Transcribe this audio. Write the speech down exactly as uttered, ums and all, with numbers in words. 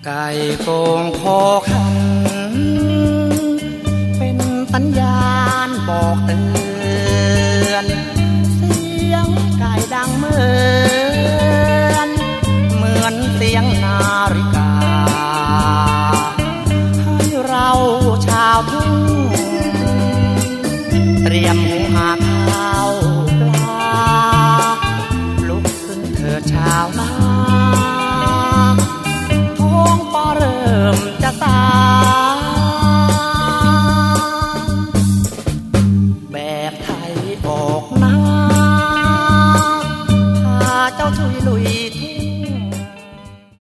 ไก่โกงโคขันเป็นสัญญาณบอกเตือนเสียงไก่ดังเหมือนเหมือนเสียงนาฬิกาให้เราชาวทุ่งเตรียมหุงหา